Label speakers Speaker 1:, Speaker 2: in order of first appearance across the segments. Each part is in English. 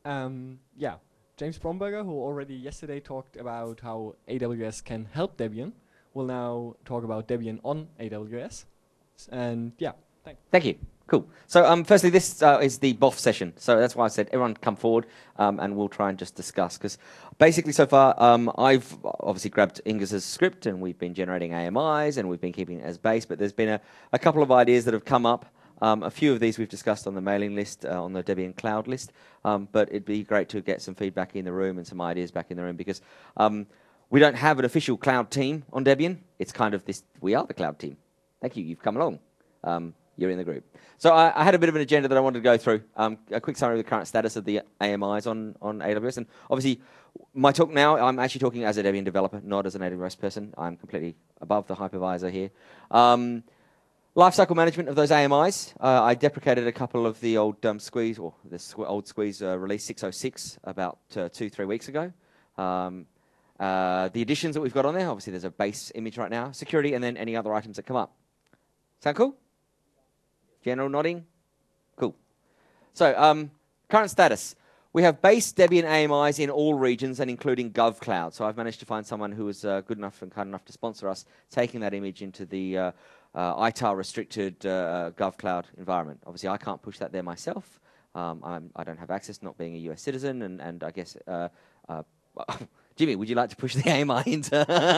Speaker 1: Yeah, James Bromberger, who already yesterday talked about how AWS can help Debian, will now talk about Debian on AWS. And yeah, thanks.
Speaker 2: Thank you. Cool. So firstly, this is the BOF session. So that's why I said everyone come forward and we'll try and just discuss. Because basically so far, I've obviously grabbed Ingus's script and we've been generating AMIs and we've been keeping it as base. But there's been a couple of ideas that have come up. A few of these we've discussed on the mailing list, on the Debian Cloud list. But it'd be great to get some feedback in the room and some ideas back in the room because we don't have an official cloud team on Debian. It's kind of this, we are the cloud team. Thank you, you've come along. You're in the group. So I had a bit of an agenda that I wanted to go through. A quick summary of the current status of the AMIs on AWS. And obviously, my talk now, I'm actually talking as a Debian developer, not as an AWS person. I'm completely above the hypervisor here. Lifecycle management of those AMIs. I deprecated a couple of the old squeeze, or this old squeeze release 606 about 2-3 weeks ago. The additions that we've got on there, obviously there's a base image right now, security, and then any other items that come up. Sound cool? General nodding? Cool. So, current status. We have base Debian AMIs in all regions and including GovCloud. So I've managed to find someone who was good enough and kind enough to sponsor us, taking that image into the ITAR restricted GovCloud environment. Obviously, I can't push that there myself. I don't have access, not being a US citizen, and I guess... Jimmy, would you like to push the AMI into...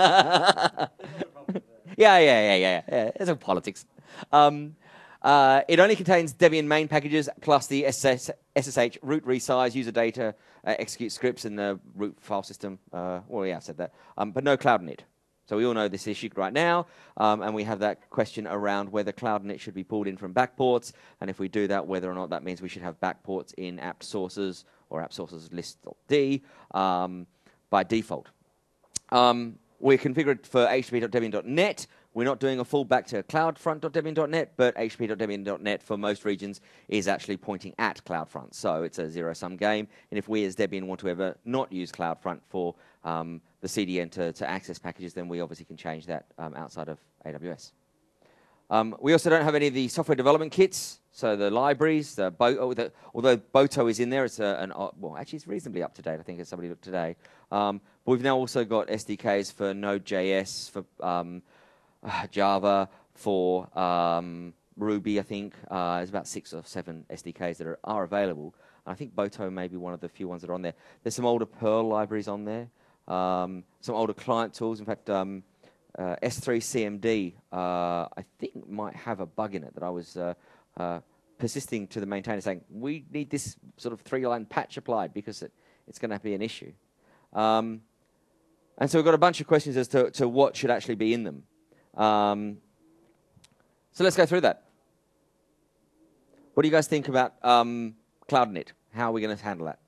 Speaker 2: Yeah. It's all politics. It only contains Debian main packages plus the SSH root resize, user data, execute scripts in the root file system. Well, yeah, I said that. But no CloudInit. So we all know this issue right now, and we have that question around whether CloudInit should be pulled in from backports, and if we do that, whether or not that means we should have backports in apt sources or apt sources list.d by default. We're configured for http.debian.net. We're not doing a fallback to cloudfront.debian.net, but http.debian.net for most regions is actually pointing at CloudFront. So it's a zero-sum game. And if we as Debian want to ever not use CloudFront for the CDN to access packages, then we obviously can change that outside of AWS. We also don't have any of the software development kits. So the libraries, although Boto is in there, it's well, actually it's reasonably up to date. I think as somebody looked today. But we've now also got SDKs for Node.js, for Java, for Ruby. I think there's about 6 or 7 SDKs that are available. And I think Boto may be one of the few ones that are on there. There's some older Perl libraries on there, some older client tools. In fact, S3CMD, I think might have a bug in it that I was persisting to the maintainer saying, we need this sort of 3-line patch applied because it's going to be an issue. And so we've got a bunch of questions as to what should actually be in them. So let's go through that. What do you guys think about CloudInit? How are we going to handle that?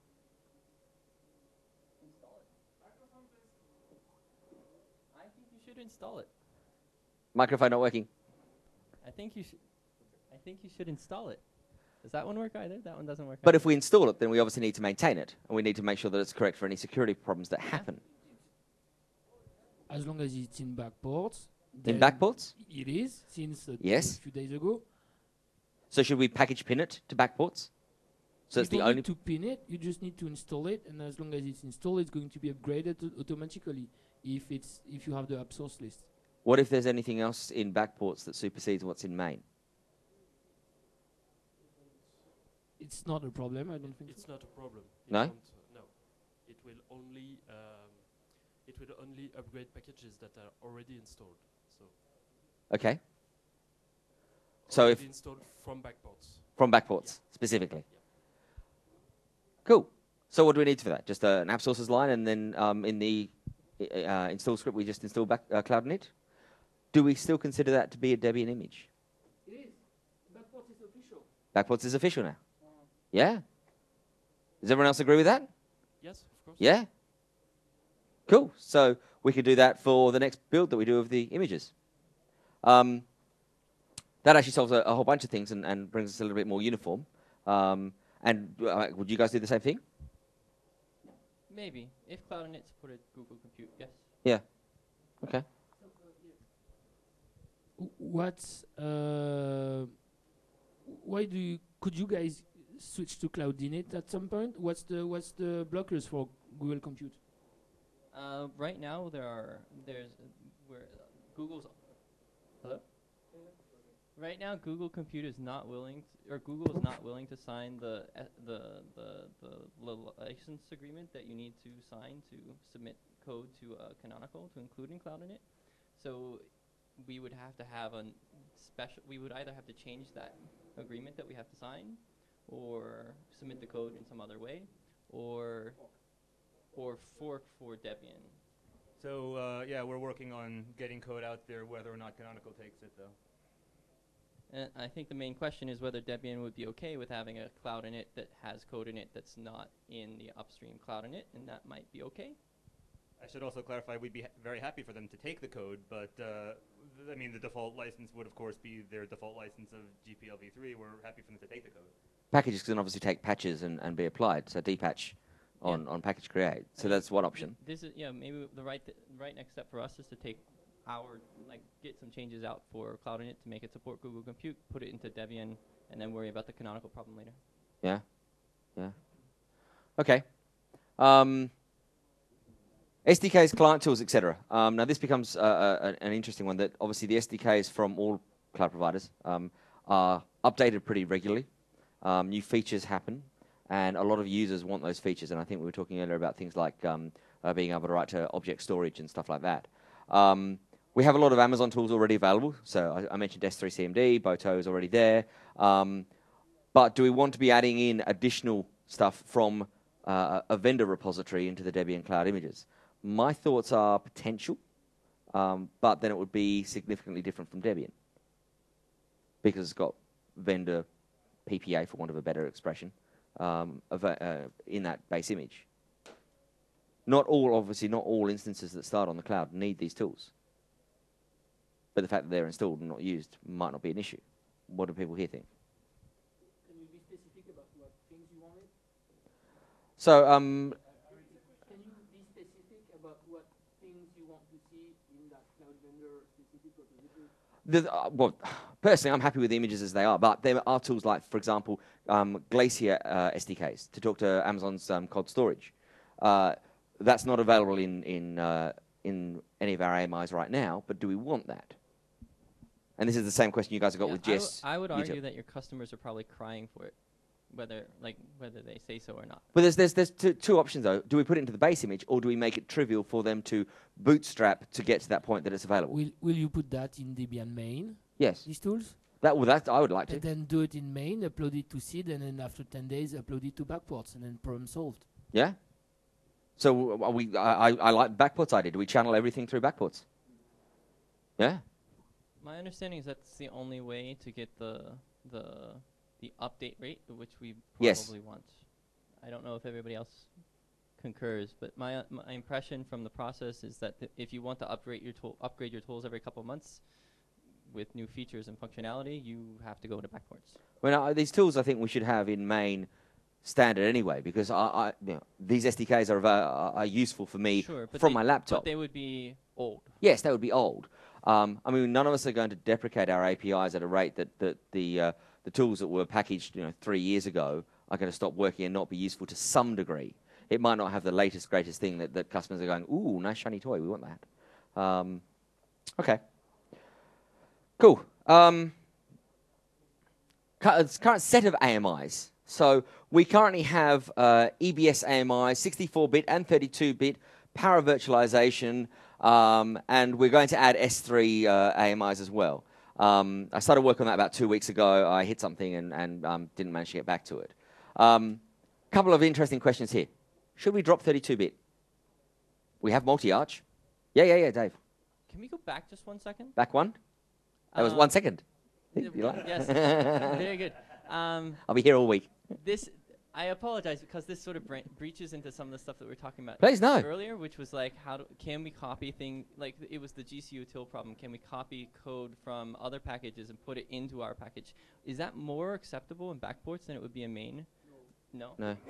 Speaker 3: I think you should install it.
Speaker 2: Microphone not working.
Speaker 3: I think you should install it. Does that one work either? That one doesn't work.
Speaker 2: But
Speaker 3: either.
Speaker 2: if we install it, then we obviously need to maintain it, and we need to make sure that it's correct for any security problems that happen.
Speaker 4: As long as it's in backports.
Speaker 2: In backports?
Speaker 4: It is, since
Speaker 2: yes.
Speaker 4: a few days ago.
Speaker 2: So should we package pin it to backports? So
Speaker 4: you don't need to pin it, you just need to install it, and as long as it's installed, it's going to be upgraded automatically if you have the app source list.
Speaker 2: What if there's anything else in backports that supersedes what's in main?
Speaker 4: It's not a problem, I don't think
Speaker 5: it's not a problem.
Speaker 2: No?
Speaker 5: No. It will only upgrade packages that are already installed. So
Speaker 2: okay. So if
Speaker 5: installed from backports.
Speaker 2: From backports, specifically.
Speaker 5: Yeah.
Speaker 2: Cool. So what do we need for that? Just an app sources line, and then in the install script, we just install CloudInit? Do we still consider that to be a Debian image?
Speaker 4: It is. Backports is official.
Speaker 2: Backports is official now? Yeah? Does everyone else agree with that?
Speaker 5: Yes, of course.
Speaker 2: Yeah? Cool. So we could do that for the next build that we do of the images. That actually solves a whole bunch of things and brings us a little bit more uniform. And would you guys do the same thing?
Speaker 3: Maybe. If CloudInit supported Google Compute, yes.
Speaker 2: Yeah. Okay.
Speaker 4: Could you guys switch to Cloud Init at some point? What's the blockers for Google Compute?
Speaker 3: Right now, Google's. Hello. Right now, Google Compute is not willing, or Google is not willing to sign the license agreement that you need to sign to submit code to Canonical to include in Cloud Init. So we would have to have a special. We would either have to change that agreement that we have to sign, or submit the code in some other way, or fork for Debian.
Speaker 6: So yeah, we're working on getting code out there, whether or not Canonical takes it, though.
Speaker 3: And I think the main question is whether Debian would be okay with having a Cloud Init that has code in it that's not in the upstream Cloud Init, and that might be okay.
Speaker 6: I should also clarify, we'd be very happy for them to take the code, but I mean, the default license would, of course, be their default license of GPL v3. We're happy for them to take the code.
Speaker 2: Packages can obviously take patches and be applied, so depatch on package create. So that's one option.
Speaker 3: This is maybe the right next step for us is to take get some changes out for Cloud Init to make it support Google Compute, put it into Debian, and then worry about the Canonical problem later.
Speaker 2: Yeah. Okay. SDKs, client tools, etc. Now this becomes an interesting one. That obviously the SDKs from all cloud providers are updated pretty regularly. New features happen, and a lot of users want those features. And I think we were talking earlier about things like being able to write to object storage and stuff like that. We have a lot of Amazon tools already available. So I mentioned S3CMD, Boto is already there. But do we want to be adding in additional stuff from a vendor repository into the Debian Cloud Images? My thoughts are potential, but then it would be significantly different from Debian because it's got vendor PPA, for want of a better expression, in that base image. Obviously not all instances that start on the cloud need these tools. But the fact that they're installed and not used might not be an issue. What do people here think?
Speaker 4: Can you be specific about what things you wanted?
Speaker 2: So,
Speaker 4: Can you be specific about what things you want to see in that cloud vendor specific repository?
Speaker 2: well, personally, I'm happy with the images as they are, but there are tools like, for example, Glacier SDKs to talk to Amazon's COD storage. That's not available in any of our AMIs right now, but do we want that? And this is the same question you guys have got with Jess.
Speaker 3: I would argue that your customers are probably crying for it, whether they say so or not.
Speaker 2: Well, there's two options though. Do we put it into the base image, or do we make it trivial for them to bootstrap to get to that point that it's available?
Speaker 4: Will you put that in Debian main?
Speaker 2: Yes.
Speaker 4: These tools?
Speaker 2: That I would like to.
Speaker 4: And then do it in main, upload it to seed, and then after 10 days upload it to backports, and then problem solved.
Speaker 2: Yeah. So I like backports idea. Do we channel everything through backports? Yeah.
Speaker 3: My understanding is that's the only way to get the update rate, which we probably want. I don't know if everybody else concurs, but my impression from the process is that if you want to upgrade your tools every couple of months with new features and functionality, you have to go to backports.
Speaker 2: Well, these tools I think we should have in main standard anyway, because these SDKs are useful for me from my laptop.
Speaker 3: But they would be old.
Speaker 2: Yes, they would be old. I mean, none of us are going to deprecate our APIs at a rate that the tools that were packaged 3 years ago are going to stop working and not be useful to some degree. It might not have the latest, greatest thing that customers are going, ooh, nice shiny toy, we want that. Okay. Cool. Current set of AMIs. So we currently have EBS AMI, 64-bit and 32-bit, power virtualization, and we're going to add S3 AMIs as well. I started work on that about 2 weeks ago. I hit something and didn't manage to get back to it. Couple of interesting questions here. Should we drop 32-bit? We have multi-arch. Yeah, Dave.
Speaker 3: Can we go back just 1 second?
Speaker 2: Back one? That was 1 second. You like?
Speaker 3: Yes, very good.
Speaker 2: I'll be here all week.
Speaker 3: I apologize because this sort of breaches into some of the stuff that we were talking about
Speaker 2: Please, no.
Speaker 3: earlier, which was like, can we copy things, like it was the GCUtil problem, can we copy code from other packages and put it into our package? Is that more acceptable in backports than it would be in main? No.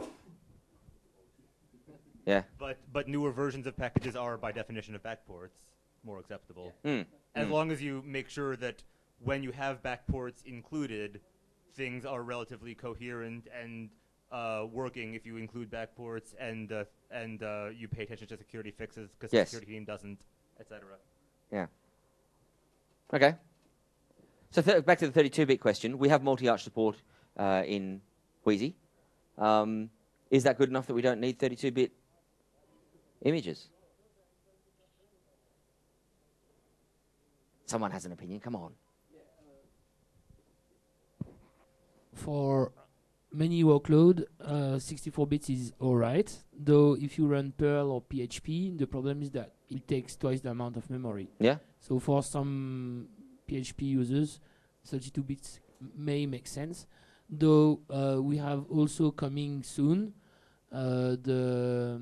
Speaker 2: Yeah.
Speaker 6: But newer versions of packages are, by definition of backports, more acceptable.
Speaker 2: Yeah.
Speaker 6: As long as you make sure that when you have backports included, things are relatively coherent and working if you include backports and you pay attention to security fixes because the security team doesn't, etc.
Speaker 2: Yeah. Okay. So back to the 32-bit question. We have multi-arch support in Wheezy. Is that good enough that we don't need 32-bit images? Someone has an opinion. Come on.
Speaker 4: For many workload, 64 bits is alright. Though if you run Perl or PHP, the problem is that it takes twice the amount of memory.
Speaker 2: Yeah.
Speaker 4: So for some PHP users, 32 bits may make sense. Though we have also coming soon the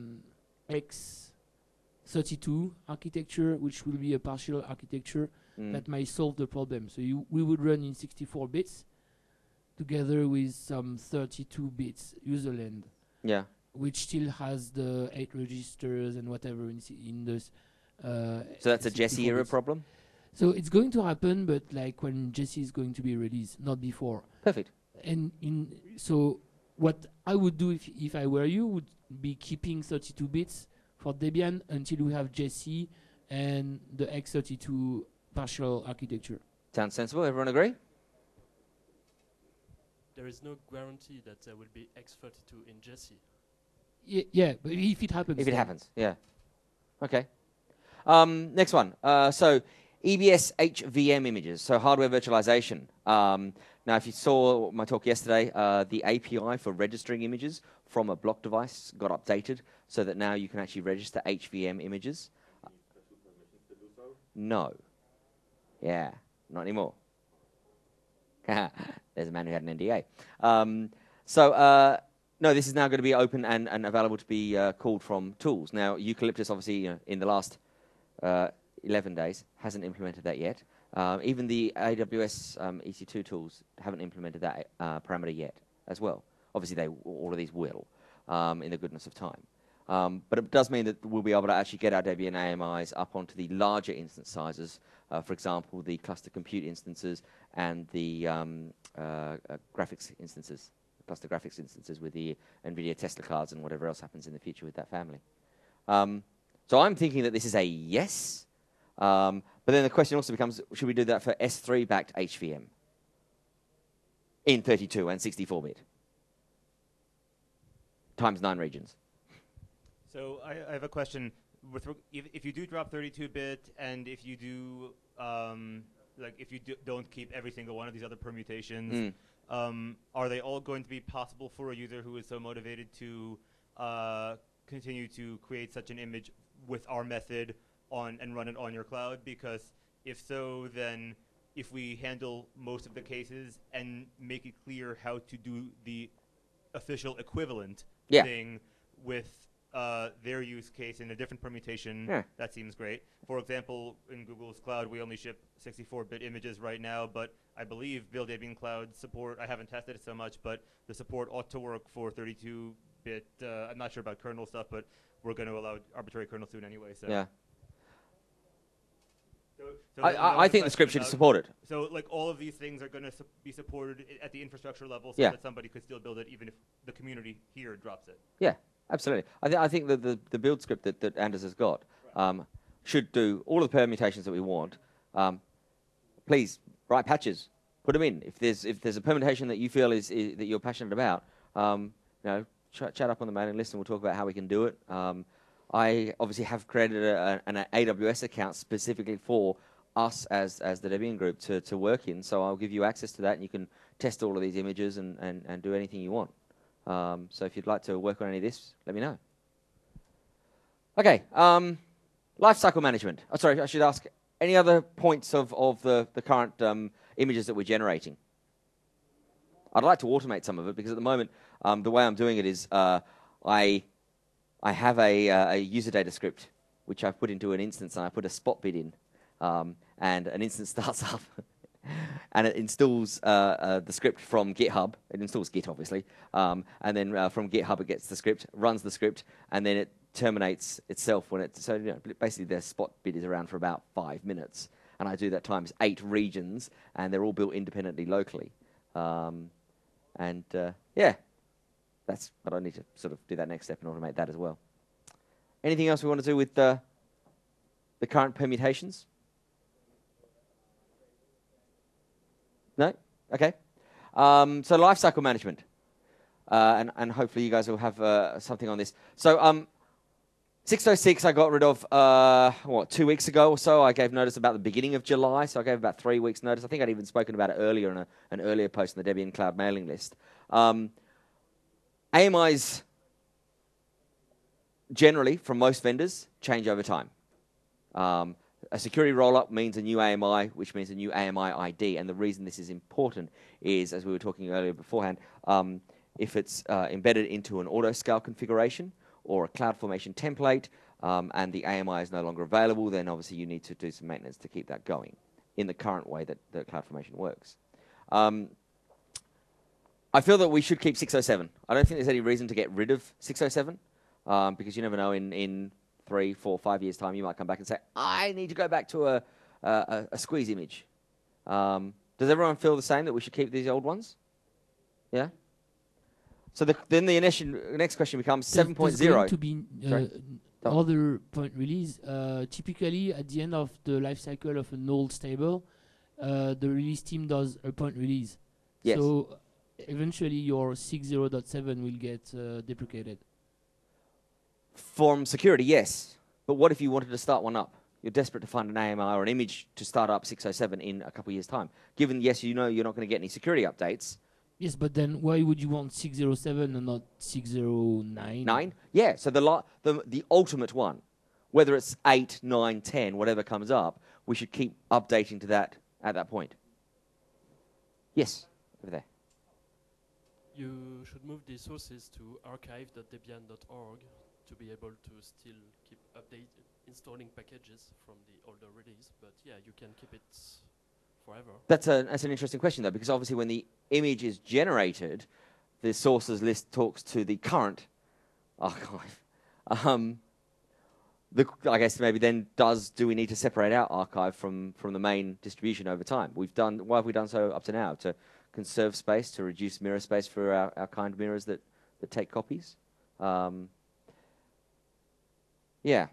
Speaker 4: X32 architecture, which will be a partial architecture that might solve the problem. So we would run in 64 bits together with some 32 bits userland.
Speaker 2: Yeah.
Speaker 4: Which still has the 8 registers and whatever in this.
Speaker 2: So that's a Jessie era problem?
Speaker 4: So it's going to happen, but like when Jessie is going to be released, not before.
Speaker 2: Perfect.
Speaker 4: And so what I would do if I were you would be keeping 32 bits for Debian until we have Jessie and the X32 partial architecture.
Speaker 2: Sounds sensible. Everyone agree?
Speaker 5: There is no guarantee that there will be X32 in Jessie.
Speaker 4: Yeah, but if it happens.
Speaker 2: If it happens, yeah. Okay. Next one. So EBS HVM images, so hardware virtualization. Now, if you saw my talk yesterday, the API for registering images from a block device got updated so that now you can actually register HVM images. No. Yeah, not anymore. There's a man who had an NDA. No, this is now going to be open and available to be called from tools. Now, Eucalyptus, obviously, in the last 11 days, hasn't implemented that yet. Even the AWS EC2 tools haven't implemented that parameter yet as well. Obviously, all of these will in the goodness of time. But it does mean that we'll be able to actually get our Debian AMIs up onto the larger instance sizes. For example, the cluster compute instances and the graphics instances, cluster graphics instances with the NVIDIA Tesla cards and whatever else happens in the future with that family. So I'm thinking that this is a yes. But then the question also becomes, should we do that for S3-backed HVM in 32 and 64-bit times 9 regions?
Speaker 6: So I have a question. If you do drop 32-bit and if you do, if you don't keep every single one of these other permutations, are they all going to be possible for a user who is so motivated to continue to create such an image with our method and run it on your cloud? Because if so, then if we handle most of the cases and make it clear how to do the official equivalent thing with their use case in a different permutation, that seems great. For example, in Google's cloud, we only ship 64-bit images right now, but I believe Build Debian Cloud support, I haven't tested it so much, but the support ought to work for 32-bit. I'm not sure about kernel stuff, but we're going to allow arbitrary kernel soon anyway. So.
Speaker 2: Yeah.
Speaker 6: So
Speaker 2: I think the script should support it.
Speaker 6: So, like, all of these things are going to be supported at the infrastructure level, so that somebody could still build it, even if the community here drops it.
Speaker 2: Yeah, absolutely. I think that the build script that Anders has got should do all of the permutations that we want. Please write patches, put them in. If there's a permutation that you feel is that you're passionate about, chat up on the mailing list and we'll talk about how we can do it. I obviously have created an AWS account specifically for us as the Debian group to work in, so I'll give you access to that and you can test all of these images and do anything you want. So if you'd like to work on any of this, let me know. Okay, lifecycle management. Oh, sorry, I should ask, any other points of the current images that we're generating? I'd like to automate some of it because at the moment, the way I'm doing it is I have a user data script which I've put into an instance and I put a spot bit in, and an instance starts up and it installs the script from GitHub. It installs Git, obviously, and then from GitHub it gets the script, runs the script, and then it terminates itself when it. So basically, the spot bit is around for about 5 minutes, and I do that times 8 regions, and they're all built independently locally. And yeah, but I need to sort of do that next step and automate that as well. Anything else we want to do with the current permutations? No? Okay. So lifecycle management. And hopefully you guys will have something on this. So 606 I got rid of, 2 weeks ago or so. I gave notice about the beginning of July, so I gave about 3 weeks notice. I think I'd even spoken about it earlier in an earlier post on the Debian Cloud mailing list. AMIs, generally, from most vendors, change over time. A security roll-up means a new AMI, which means a new AMI ID. And the reason this is important is, as we were talking earlier beforehand, if it's embedded into an auto-scale configuration or a CloudFormation template, and the AMI is no longer available, then obviously you need to do some maintenance to keep that going in the current way that the CloudFormation works. I feel that we should keep 607. I don't think there's any reason to get rid of 607, because you never know, in 3, 4, 5 years' time, you might come back and say, I need to go back to a squeeze image. Does everyone feel the same, that we should keep these old ones? Yeah? So then the next question becomes 7.0.
Speaker 4: There's going to be other point release. Typically, at the end of the life cycle of an old stable, the release team does a point release.
Speaker 2: Yes.
Speaker 4: So eventually your 6.0.7 will get deprecated.
Speaker 2: From security, yes. But what if you wanted to start one up? You're desperate to find an AMI or an image to start up 607 in a couple of years' time. Given, yes, you know you're not going to get any security updates.
Speaker 4: Yes, but then why would you want 6.0.7 and not 6.0.9?
Speaker 2: 9? Yeah, so the ultimate one, whether it's 8, 9, 10, whatever comes up, we should keep updating to that at that point. Yes, over there.
Speaker 5: You should move the sources to archive.debian.org to be able to still keep installing packages from the older release. But yeah, you can keep it forever. That's
Speaker 2: an interesting question, though, because obviously when the image is generated, the sources list talks to the current archive. I guess maybe then do we need to separate out archive from the main distribution over time? Why have we done so up to now? To conserve space, to reduce mirror space for our kind mirrors that take copies? Yeah.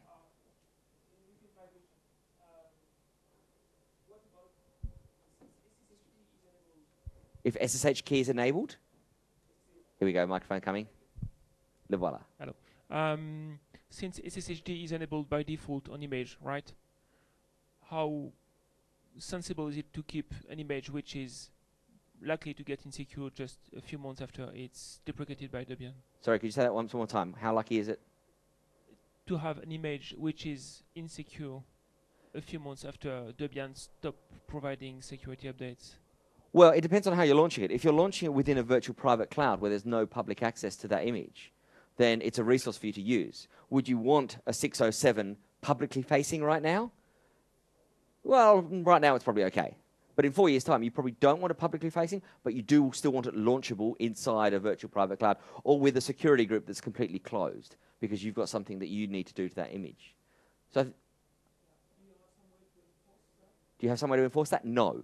Speaker 2: If SSH key is enabled? Here we go, microphone coming. Le voilà.
Speaker 7: Hello. Since SSHD is enabled by default on image, right? How sensible is it to keep an image which is likely to get insecure just a few months after it's deprecated by Debian?
Speaker 2: Sorry, could you say that one more time? How lucky is it?
Speaker 7: To have an image which is insecure a few months after Debian stopped providing security updates.
Speaker 2: Well, it depends on how you're launching it. If you're launching it within a virtual private cloud where there's no public access to that image, then it's a resource for you to use. Would you want a 607 publicly facing right now? Well, right now it's probably okay. But in 4 years' time, you probably don't want it publicly facing, but you do still want it launchable inside a virtual private cloud or with a security group that's completely closed because you've got something that you need to do to that image. So, do you have some way to enforce that? No.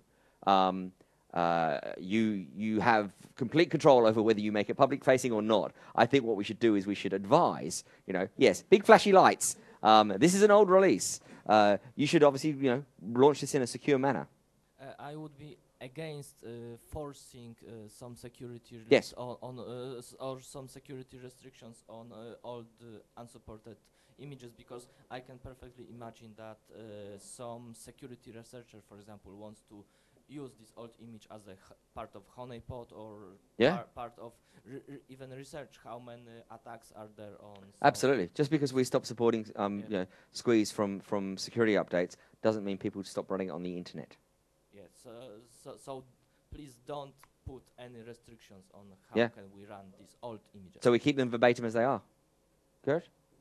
Speaker 2: You have complete control over whether you make it public facing or not. I think what we should do is we should advise, yes, big flashy lights. This is an old release. You should obviously, launch this in a secure manner.
Speaker 8: I would be against forcing some security
Speaker 2: yes.
Speaker 8: or some security restrictions on all the unsupported images, because I can perfectly imagine that some security researcher, for example, wants to use this old image as a part of honeypot or part of even research how many attacks are there on.
Speaker 2: Absolutely. Just because we stop supporting squeeze from security updates doesn't mean people stop running it on the internet.
Speaker 8: Yes. So please don't put any restrictions on how can we run these old images.
Speaker 2: So we keep them verbatim as they are. Good?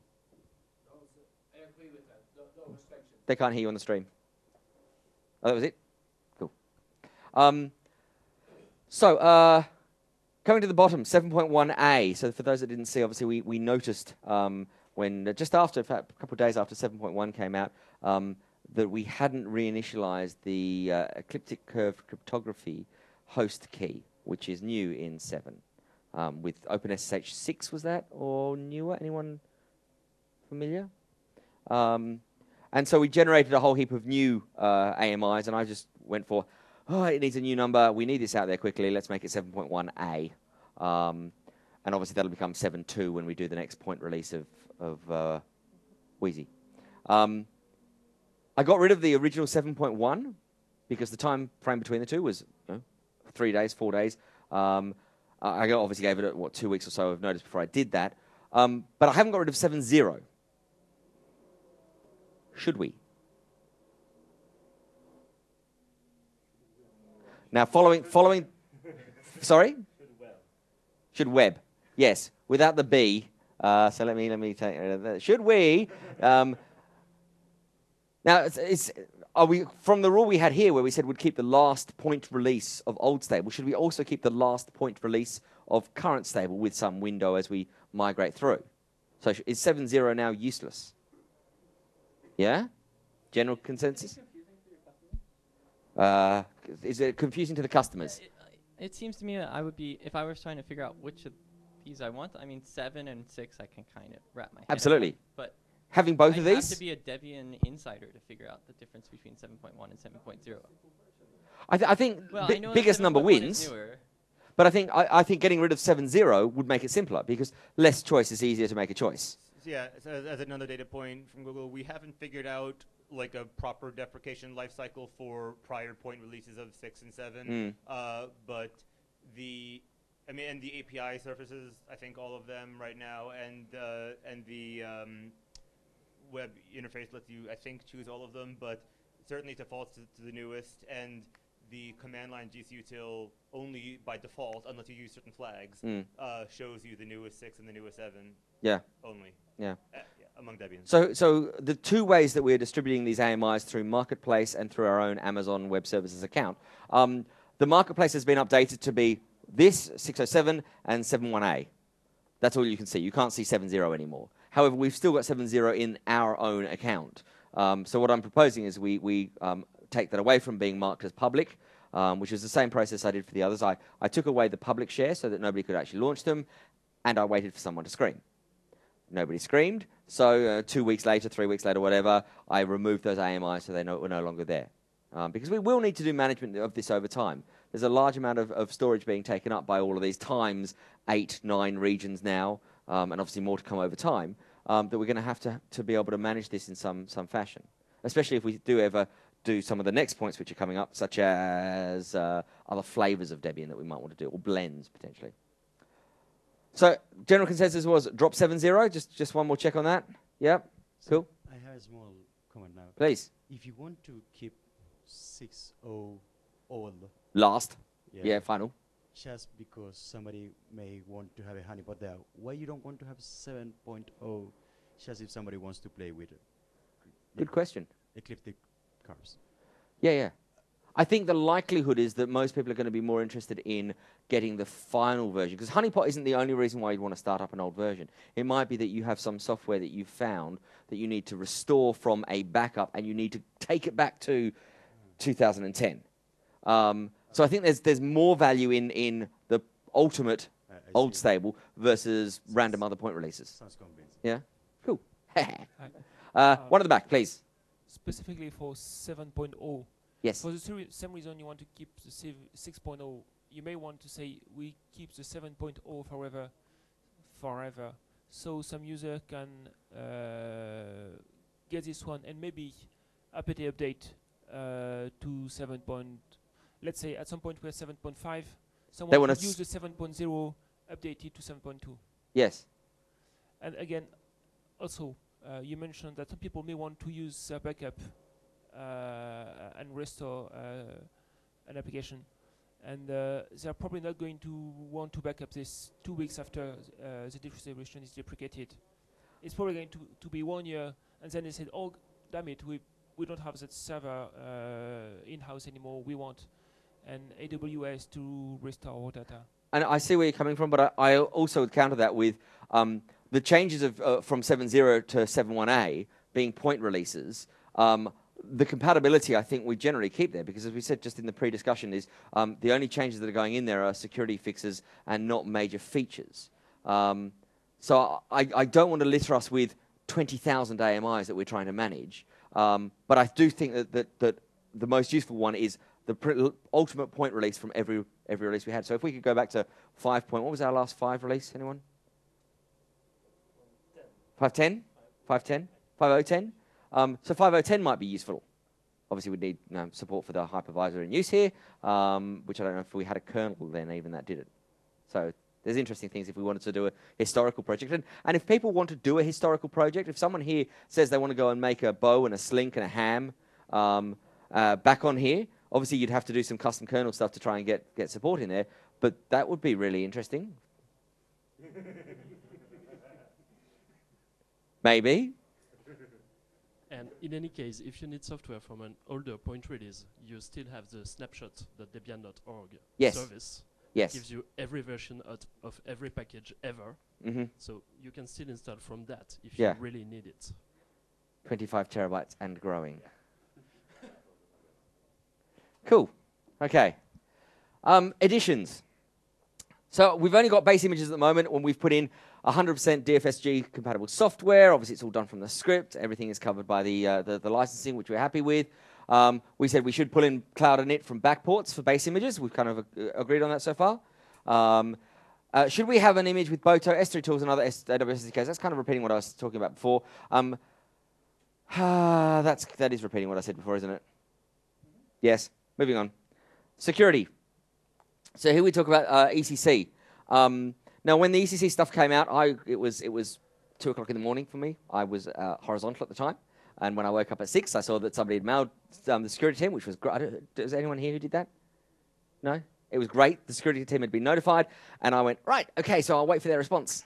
Speaker 4: I agree with that. No restrictions.
Speaker 2: They can't hear you on the stream. Oh, that was it? Cool. Coming to the bottom, 7.1a. So for those that didn't see, obviously we noticed when just after, in fact, a couple of days after 7.1 came out, that we hadn't reinitialized the ecliptic curve cryptography host key. which is new in 7. With OpenSSH 6, was that, or newer? Anyone familiar? And so we generated a whole heap of new AMIs, and I just went for, it needs a new number. We need this out there quickly. Let's make it 7.1a. And obviously that'll become 7.2 when we do the next point release of Wheezy. I got rid of the original 7.1 because the time frame between the two was 3 days, 4 days. I obviously gave it, 2 weeks or so of notice before I did that. But I haven't got rid of 7.0. Should we? Now, following. Sorry. Should web? Yes, without the B. So let me take that. Should we? Now, are we from the rule we had here where we said we'd keep the last point release of old stable? Should we also keep the last point release of current stable with some window as we migrate through? So is 7.0 now useless? Yeah? General consensus? Is it confusing to the customers?
Speaker 3: It seems to me that I would be, if I was trying to figure out which of these I want, I mean, 7 and 6 I can kind of wrap my head
Speaker 2: Absolutely.
Speaker 3: around, but
Speaker 2: having both
Speaker 3: I'd
Speaker 2: of these?
Speaker 3: have to be a Debian insider to figure out the difference between 7.1 and 7.0.
Speaker 2: I think
Speaker 3: Well,
Speaker 2: biggest number wins. But I think getting rid of 7.0 would make it simpler because less choice is easier to make a choice.
Speaker 6: Yeah, so as another data point from Google, we haven't figured out like a proper deprecation lifecycle for prior point releases of 6 and 7. But the API surfaces, I think all of them right now, and the web interface lets you, I think, choose all of them, but certainly defaults to the newest, and the command line gcutil only by default, unless you use certain flags, shows you the newest 6 and the newest 7.
Speaker 2: Yeah.
Speaker 6: Only.
Speaker 2: Yeah.
Speaker 6: Among Debians.
Speaker 2: So the two ways that we're distributing these AMIs through Marketplace and through our own Amazon Web Services account, the Marketplace has been updated to be this 607 and 7.1a. That's all you can see. You can't see 7.0 anymore. However, we've still got 7.0 in our own account. So what I'm proposing is we take that away from being marked as public, which is the same process I did for the others. I took away the public share so that nobody could actually launch them, and I waited for someone to scream. Nobody screamed, so 2 weeks later, 3 weeks later, whatever, I removed those AMIs so they were no longer there. Because we will need to do management of this over time. There's a large amount of storage being taken up by all of these times, 8, 9 regions now, and obviously more to come over time, that we're going to have to be able to manage this in some fashion, especially if we do ever do some of the next points which are coming up, such as other flavors of Debian that we might want to do, or blends, potentially. So, general consensus was drop 7.0. Just one more check on that. Yep. So cool.
Speaker 9: I have a small comment now.
Speaker 2: Please.
Speaker 9: If you want to keep 6.0 old.
Speaker 2: Last. Yeah, final.
Speaker 9: Just because somebody may want to have a honeypot there, why you don't want to have 7.0 just if somebody wants to play with it?
Speaker 2: Good question.
Speaker 9: Ecliptic cars.
Speaker 2: Yeah. I think the likelihood is that most people are going to be more interested in getting the final version, because Honeypot isn't the only reason why you'd want to start up an old version. It might be that you have some software that you've found that you need to restore from a backup, and you need to take it back to 2010. So I think there's more value in the ultimate old stable versus random other point releases.
Speaker 9: Sounds convincing.
Speaker 2: Yeah? Cool. One at the back, please.
Speaker 7: Specifically for 7.0.
Speaker 2: Yes.
Speaker 7: For the same reason you want to keep the 6.0, you may want to say we keep the 7.0 forever. So some user can get this one and maybe apt update to 7. Let's say at some point we're 7.5. Someone could use the 7.0 updated to 7.2.
Speaker 2: Yes.
Speaker 7: And again, also you mentioned that some people may want to use their backup and restore an application, and they're probably not going to want to back up this 2 weeks after the distribution is deprecated. It's probably going to be 1 year, and then they said, oh, damn it, we don't have that server in-house anymore, we want an AWS to restore our data.
Speaker 2: And I see where you're coming from, but I also would counter that with the changes of from 7.0 to 7.1a being point releases. the compatibility, I think we generally keep there because, as we said just in the pre-discussion, is the only changes that are going in there are security fixes and not major features. So I don't want to litter us with 20,000 AMIs that we're trying to manage. But I do think that the most useful one is the ultimate point release from every release we had. So if we could go back to 5. What was our last 5 release? Anyone? 5.10? 5.10? 5.0.10? So 5.0.10 might be useful. Obviously, we'd need support for the hypervisor in use here, which I don't know if we had a kernel then even that did it. So there's interesting things if we wanted to do a historical project. And if people want to do a historical project, if someone here says they want to go and make a bow and a slink and a ham back on here, obviously you'd have to do some custom kernel stuff to try and get support in there. But that would be really interesting. Maybe.
Speaker 5: And in any case, if you need software from an older point release, you still have the snapshot.debian.org service.
Speaker 2: Yes.
Speaker 5: Gives you every version of every package ever.
Speaker 2: Mm-hmm.
Speaker 5: So you can still install from that if you really need it.
Speaker 2: 25 terabytes and growing. Cool. Okay. Editions. So we've only got base images at the moment when we've put in 100% DFSG compatible software. Obviously, it's all done from the script. Everything is covered by the licensing, which we're happy with. We said we should pull in Cloud init from backports for base images. We've kind of agreed on that so far. Should we have an image with Boto, S3 tools, and other AWS SDKs? That's kind of repeating what I was talking about before. That is repeating what I said before, isn't it? Yes. Moving on. Security. So here we talk about ECC. Now, when the ECC stuff came out, it was 2 o'clock in the morning for me. I was horizontal at the time. And when I woke up at 6, I saw that somebody had mailed the security team, which was great. Was anyone here who did that? No? It was great. The security team had been notified. And I went, right, okay, so I'll wait for their response.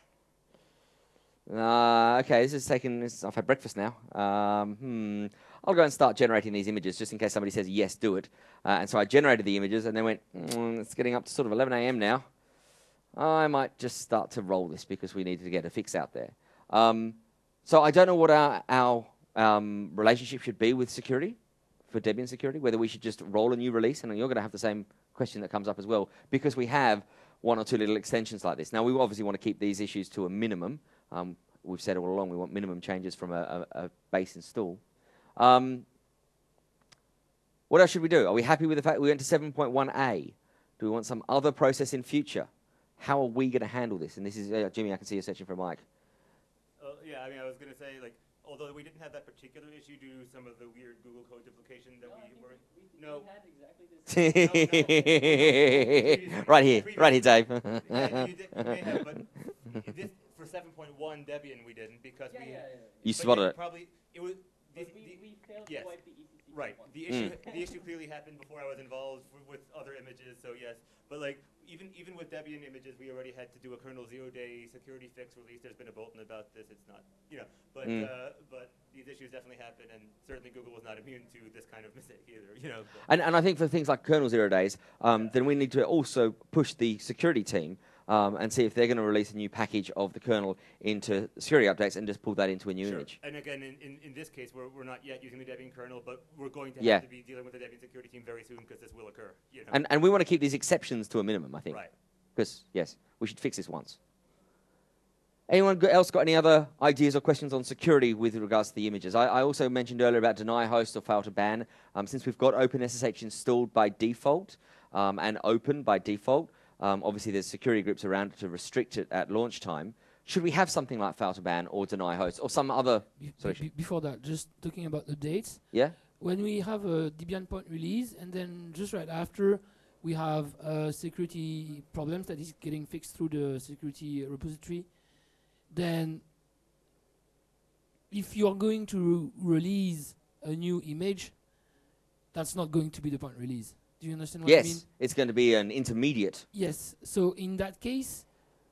Speaker 2: Okay, I've had breakfast now. I'll go and start generating these images just in case somebody says, yes, do it. And so I generated the images and then went, it's getting up to sort of 11 a.m. now. I might just start to roll this because we needed to get a fix out there. So I don't know what our relationship should be with security, for Debian security, whether we should just roll a new release, and you're going to have the same question that comes up as well, because we have 1 or 2 little extensions like this. Now, we obviously want to keep these issues to a minimum. We've said all along we want minimum changes from a base install. What else should we do? Are we happy with the fact we went to 7.1a? Do we want some other process in future? How are we going to handle this? And this is, Jimmy, I can see you searching for a mic.
Speaker 6: Yeah, I mean, I was going to say, like, although we didn't have that particular issue due to some of the weird Google code duplication that we were... No.
Speaker 3: We had exactly this.
Speaker 2: Right here, Dave.
Speaker 6: You may have, but this, for 7.1 Debian we didn't because
Speaker 2: You spotted it.
Speaker 6: Probably, it was...
Speaker 3: We failed to wipe the ECC.
Speaker 6: Right. The issue clearly happened before I was involved with other images, so yes. But like even with Debian images, we already had to do a kernel 0-day security fix release. There's been a bulletin about this. It's not, but these issues definitely happen, and certainly Google was not immune to this kind of mistake either.
Speaker 2: And I think for things like kernel 0 days, then we need to also push the security team and see if they're going to release a new package of the kernel into security updates and just pull that into a new image.
Speaker 6: And again, in this case, we're not yet using the Debian kernel, but we're going to have to be dealing with the Debian security team very soon because this will occur.
Speaker 2: And we want to keep these exceptions to a minimum, I think.
Speaker 6: Right.
Speaker 2: Because, yes, we should fix this once. Anyone else got any other ideas or questions on security with regards to the images? I also mentioned earlier about deny host or fail to ban. Since we've got OpenSSH installed by default and open by default, obviously there's security groups around to restrict it at launch time. Should we have something like fail to ban or deny host or some other solution?
Speaker 4: Before that, just talking about updates.
Speaker 2: Yeah.
Speaker 4: When we have a Debian point release and then just right after we have security problems that is getting fixed through the security repository, then if you're going to release a new image, that's not going to be the point release. Do you understand what I mean?
Speaker 2: Yes, it's going to be an intermediate.
Speaker 4: Yes, so in that case,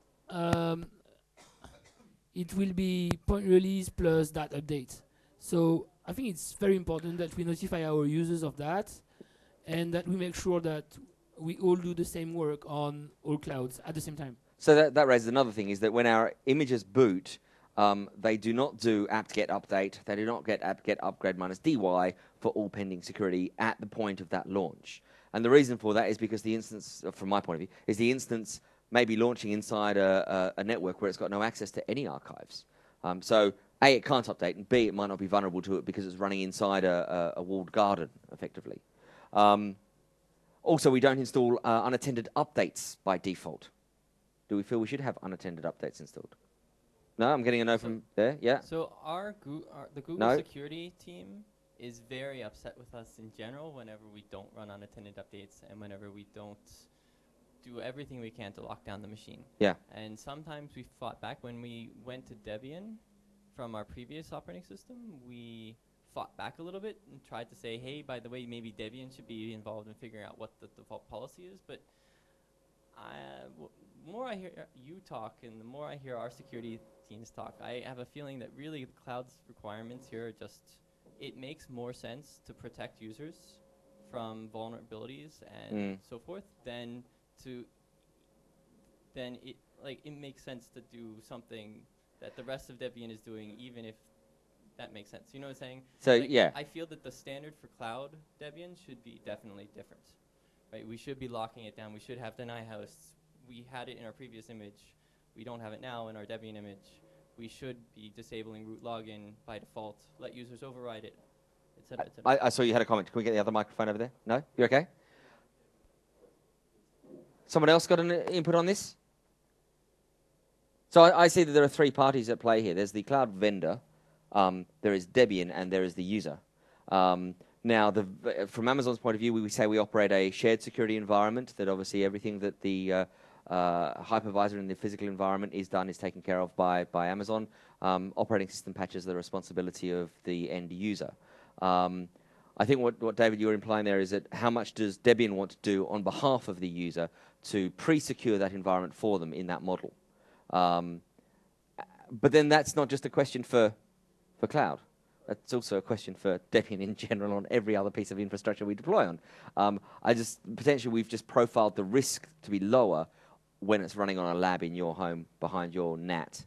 Speaker 4: it will be point release plus that update. So I think it's very important that we notify our users of that and that we make sure that we all do the same work on all clouds at the same time.
Speaker 2: So that raises another thing, is that when our images boot, they do not do apt-get update. They do not get apt-get upgrade minus DY for all pending security at the point of that launch. And the reason for that is because the instance, from my point of view, is the instance may be launching inside a network where it's got no access to any archives. So A, it can't update, and B, it might not be vulnerable to it because it's running inside a walled garden, effectively. Also, we don't install unattended updates by default. Do we feel we should have unattended updates installed? No, I'm getting a no from there. Yeah.
Speaker 3: So the Google security team is very upset with us in general whenever we don't run unattended updates and whenever we don't do everything we can to lock down the machine.
Speaker 2: Yeah.
Speaker 3: And sometimes we fought back. When we went to Debian from our previous operating system, we fought back a little bit and tried to say, hey, by the way, maybe Debian should be involved in figuring out what the default policy is. But the more I hear you talk and the more I hear our security teams talk, I have a feeling that really the cloud's requirements here are just, it makes more sense to protect users from vulnerabilities and so forth than it makes sense to do something that the rest of Debian is doing, even if that makes sense. You know what I'm saying?
Speaker 2: So
Speaker 3: like,
Speaker 2: yeah,
Speaker 3: I feel that the standard for cloud Debian should be definitely different, right? We should be locking it down. We should have deny hosts. We had it in our previous image. We don't have it now in our Debian image. We should be disabling root login by default. Let users override it, etc.
Speaker 2: I saw you had a comment. Can we get the other microphone over there? No? You okay? Someone else got an input on this? So I see that there are three parties at play here. There's the cloud vendor, there is Debian, and there is the user. Now, from Amazon's point of view, we say we operate a shared security environment, that obviously everything that the hypervisor in the physical environment is taken care of by Amazon. Operating system patches are the responsibility of the end user. I think what David, you're implying there is that how much does Debian want to do on behalf of the user to pre-secure that environment for them in that model? But then that's not just a question for cloud. That's also a question for Debian in general on every other piece of infrastructure we deploy on. Potentially we've just profiled the risk to be lower when it's running on a lab in your home behind your NAT.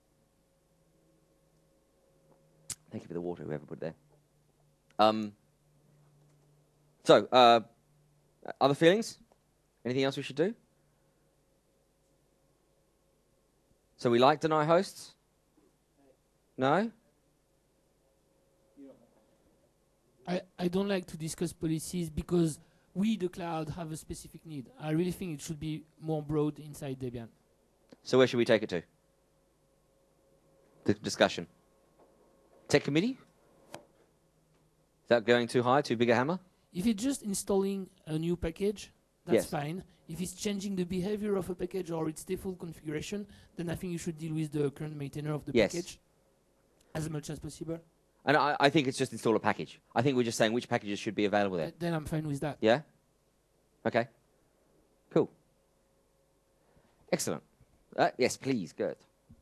Speaker 2: Thank you for the water, whoever put it there. Other feelings? Anything else we should do? So we like deny hosts? No?
Speaker 4: I don't like to discuss policies because we, the cloud, have a specific need. I really think it should be more broad inside Debian.
Speaker 2: So where should we take it to? The discussion. Tech committee? Is that going too high, too big a hammer?
Speaker 4: If it's just installing a new package, that's fine. If it's changing the behavior of a package or its default configuration, then I think you should deal with the current maintainer of the package as much as possible.
Speaker 2: And I think it's just install a package. I think we're just saying which packages should be available there.
Speaker 4: Then I'm fine with that.
Speaker 2: Yeah? Okay. Cool. Excellent. Yes, please, good.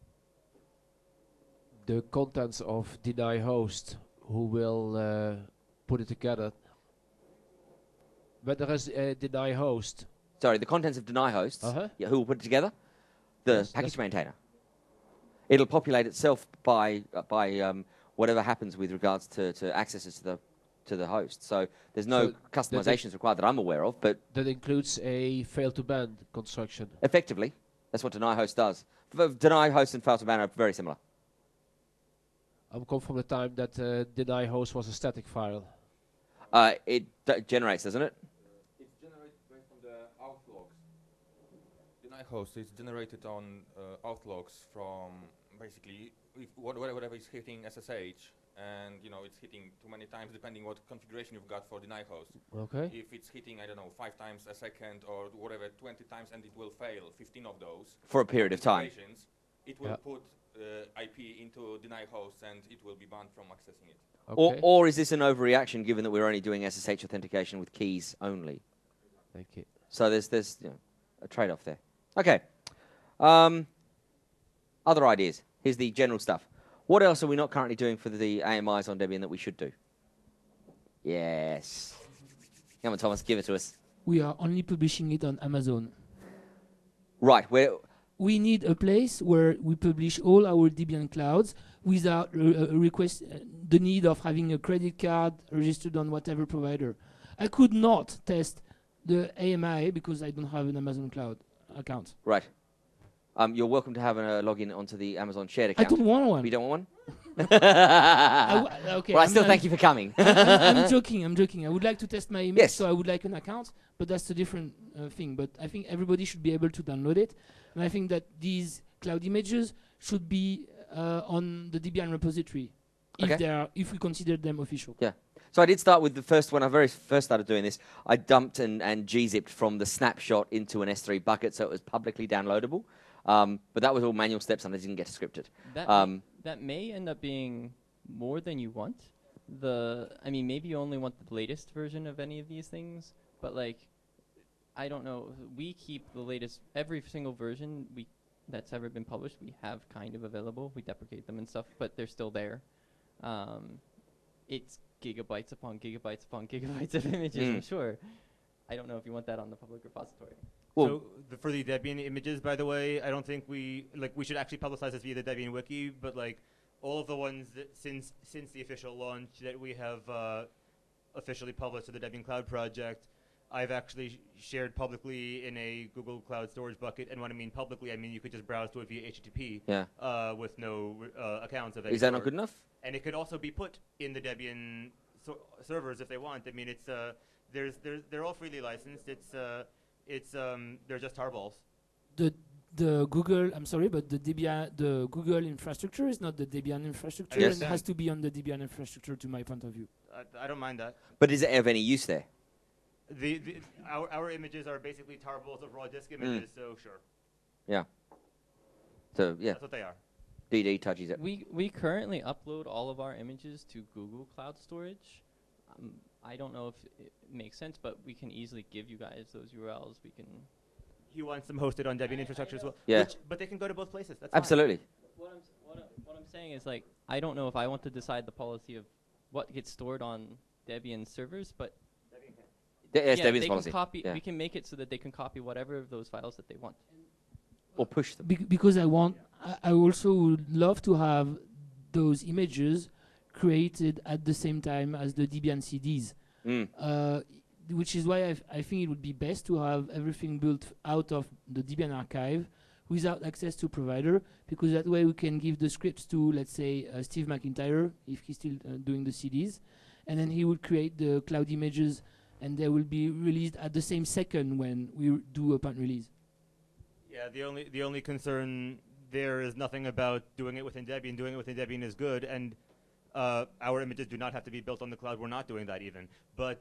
Speaker 10: The contents of deny host, who will put it together. When there is a deny host.
Speaker 2: Sorry, the contents of deny hosts. Yeah, who will put it together? The package maintainer. It'll populate itself by whatever happens with regards to accesses to the host. So there's no customizations required that I'm aware of, but
Speaker 10: that includes a fail to ban construction.
Speaker 2: Effectively, that's what deny host does. Deny host and fail to ban are very similar.
Speaker 10: I'm come from the time that deny host was a static file.
Speaker 2: It generates, doesn't it?
Speaker 11: It's generated based on the auth logs. Deny host is generated on auth logs from basically whatever is hitting SSH, and it's hitting too many times depending what configuration you've got for deny host.
Speaker 10: Okay.
Speaker 11: If it's hitting 5 times a second or whatever 20 times and it will fail 15 of those
Speaker 2: for a period of time,
Speaker 11: it will put IP into deny host and it will be banned from accessing it.
Speaker 2: Okay. Or is this an overreaction given that we're only doing SSH authentication with keys only?
Speaker 10: Thank you.
Speaker 2: So there's a trade-off there. Okay. Other ideas. Here's the general stuff. What else are we not currently doing for the AMIs on Debian that we should do? Yes. Come on, Thomas, give it to us.
Speaker 4: We are only publishing it on Amazon.
Speaker 2: Right.
Speaker 4: we need a place where we publish all our Debian clouds without the need of having a credit card registered on whatever provider. I could not test the AMI because I don't have an Amazon Cloud account.
Speaker 2: Right. You're welcome to have a login onto the Amazon shared account.
Speaker 4: I don't want one.
Speaker 2: You don't want one?
Speaker 4: Okay.
Speaker 2: Well, I still thank you for coming.
Speaker 4: I'm joking. I would like to test my image,
Speaker 2: Yes.
Speaker 4: so I would like an account, but that's a different thing. But I think everybody should be able to download it, and I think that these cloud images should be on the Debian repository if we consider them official.
Speaker 2: Yeah. So I did start with the first when I very first started doing this. I dumped and gzipped from the snapshot into an S3 bucket, so it was publicly downloadable. But that was all manual steps, and I didn't get scripted.
Speaker 3: That may end up being more than you want. I mean, maybe you only want the latest version of any of these things, but like, I don't know. We keep the latest, every single version that's ever been published. We have kind of available. We deprecate them and stuff, but they're still there. It's gigabytes upon gigabytes upon gigabytes of images. I'm sure. I don't know if you want that on the public repository.
Speaker 6: So for the Debian images, by the way, I don't think we should actually publicize this via the Debian wiki, but like all of the ones that since the official launch that we have officially published to the Debian Cloud project, I've actually shared publicly in a Google Cloud Storage bucket. And when I mean publicly, I mean you could just browse to it via HTTP with no accounts of any
Speaker 2: Is that
Speaker 6: sort.
Speaker 2: not good enough?
Speaker 6: And it could also be put in the Debian servers if they want. I mean, it's they're all freely licensed. They're just tarballs.
Speaker 4: The Google, I'm sorry, but the Google infrastructure is not the Debian infrastructure, and it has to be on the Debian infrastructure, to my point of view.
Speaker 6: I don't mind that.
Speaker 2: But is it of any use there?
Speaker 6: Our images are basically tarballs of raw disk images, so sure.
Speaker 2: Yeah. So yeah.
Speaker 6: That's what they are.
Speaker 2: DD touches it.
Speaker 3: We currently upload all of our images to Google Cloud Storage. I don't know if it makes sense, but we can easily give you guys those URLs. We can.
Speaker 6: He wants them hosted on Debian infrastructure as well.
Speaker 2: Yeah.
Speaker 6: But they can go to both places. That's
Speaker 2: absolutely.
Speaker 3: Fine. What I'm saying is, like, I don't know if I want to decide the policy of what gets stored on Debian servers, but
Speaker 2: Debian's
Speaker 3: they
Speaker 2: policy.
Speaker 3: can copy.
Speaker 2: Yeah.
Speaker 3: We can make it so that they can copy whatever of those files that they want.
Speaker 2: Or push them.
Speaker 4: Because I also would love to have those images created at the same time as the Debian CDs. Which is why I think it would be best to have everything built out of the Debian archive without access to provider, because that way we can give the scripts to, let's say, Steve McIntyre, if he's still doing the CDs, and then he would create the cloud images, and they will be released at the same second when we do a punt release.
Speaker 6: Yeah, the only concern there is nothing about doing it within Debian. Doing it within Debian is good, and our images do not have to be built on the cloud. We're not doing that even, but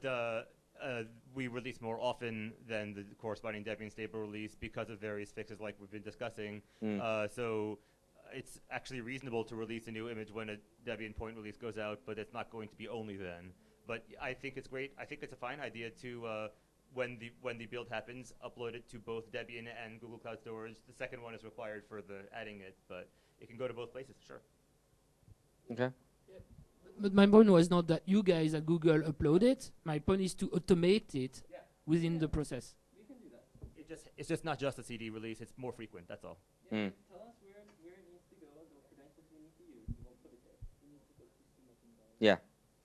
Speaker 6: we release more often than the corresponding Debian stable release because of various fixes like we've been discussing. So it's actually reasonable to release a new image when a Debian point release goes out, but it's not going to be only then. But I think it's great. I think it's a fine idea to, when the build happens, upload it to both Debian and Google Cloud Storage. The second one is required for the adding it, but it can go to both places, sure.
Speaker 2: Okay.
Speaker 4: But my point was not that you guys at Google upload it. My point is to automate it within the process.
Speaker 3: We can do that.
Speaker 6: It's just not just a CD release. It's more frequent. That's all.
Speaker 3: Tell us where it needs to go, the credentials we need to use. We won't put it there. We need to go to system of
Speaker 2: Yeah.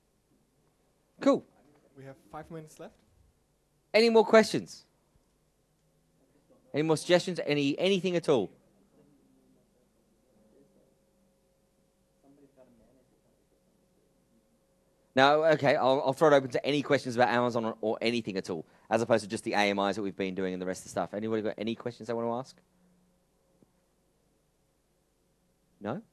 Speaker 2: Cool.
Speaker 1: We have 5 minutes left.
Speaker 2: Any more questions? Any more suggestions? Anything at all? No, okay, I'll throw it open to any questions about Amazon or anything at all, as opposed to just the AMIs that we've been doing and the rest of the stuff. Anybody got any questions they want to ask? No?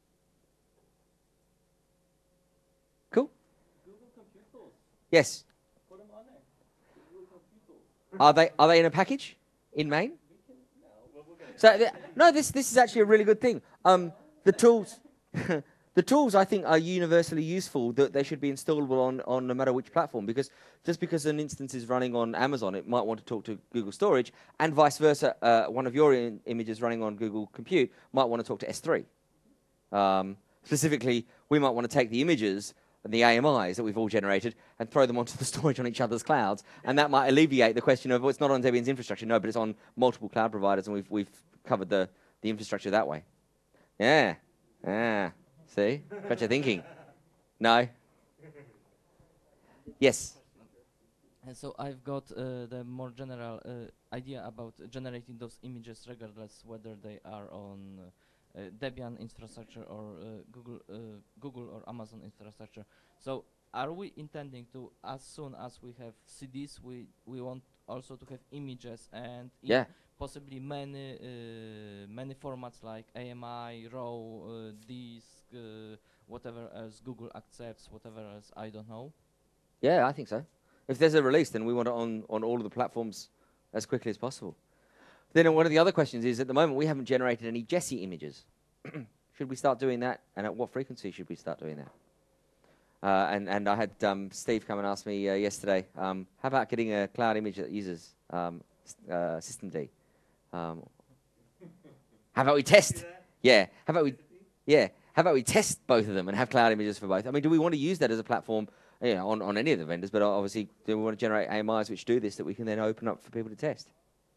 Speaker 2: Cool.
Speaker 3: Google Compute Tools.
Speaker 2: Yes.
Speaker 3: Put them on there. Google Compute Tools.
Speaker 2: Are they in a package in main? So no, this is actually a really good thing. The tools. The tools, I think, are universally useful, that they should be installable on no matter which platform, because just because an instance is running on Amazon, it might want to talk to Google Storage, and vice versa, one of your images running on Google Compute might want to talk to S3. Specifically, we might want to take the images and the AMIs that we've all generated and throw them onto the storage on each other's clouds, and that might alleviate the question of, well, it's not on Debian's infrastructure. No, but it's on multiple cloud providers, and we've covered the infrastructure that way. Yeah. Ah. See? Got you thinking. No? Yes.
Speaker 8: And so I've got the more general idea about generating those images regardless whether they are on Debian infrastructure or Google or Amazon infrastructure. So are we intending to, as soon as we have CDs, we want also to have images and possibly many formats like AMI, RAW, disk, whatever else Google accepts, whatever else, I don't know?
Speaker 2: Yeah, I think so. If there's a release, then we want it on all of the platforms as quickly as possible. Then one of the other questions is, at the moment, we haven't generated any Jessie images. Should we start doing that? And at what frequency should we start doing that? And I had Steve come and ask me yesterday, how about getting a cloud image that uses systemd? How about we test? Yeah. How about we test both of them and have cloud images for both? I mean, do we want to use that as a platform? On any of the vendors, but obviously, do we want to generate AMIs which do this that we can then open up for people to test?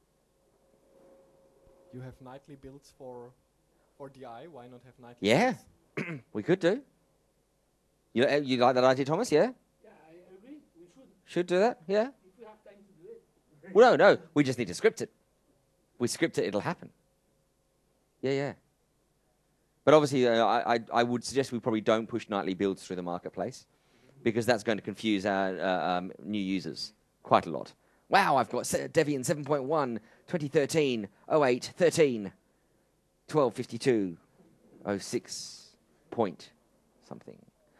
Speaker 1: You have nightly builds for DI. Why not have nightly?
Speaker 2: Yeah, we could do. You like that idea, Thomas? Yeah.
Speaker 4: Yeah, I agree. We
Speaker 2: should do that. Yeah.
Speaker 4: If we have time to do it.
Speaker 2: Well, no. We just need to script it. We script it, it'll happen. Yeah. But obviously, I would suggest we probably don't push nightly builds through the marketplace, because that's going to confuse our new users quite a lot. Wow, I've got Debian 7.1, 2013, 08, 13, 1252, 06 point something.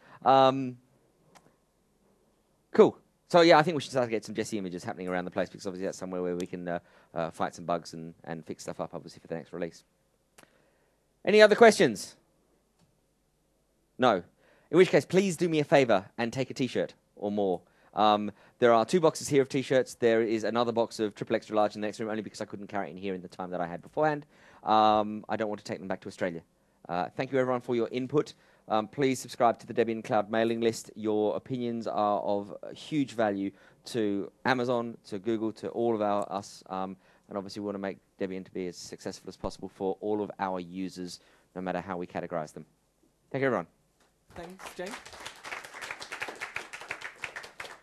Speaker 2: Cool. So yeah, I think we should start to get some Jessie images happening around the place, because obviously that's somewhere where we can fight some bugs and fix stuff up, obviously, for the next release. Any other questions? No. In which case, please do me a favor and take a T-shirt or more. There are 2 boxes here of T-shirts. There is another box of triple extra large in the next room, only because I couldn't carry it in here in the time that I had beforehand. I don't want to take them back to Australia. Thank you, everyone, for your input. Please subscribe to the Debian Cloud mailing list. Your opinions are of huge value to Amazon, to Google, to all of us. And obviously, we want to make Debian to be as successful as possible for all of our users, no matter how we categorize them. Thank you, everyone.
Speaker 1: Thanks, James.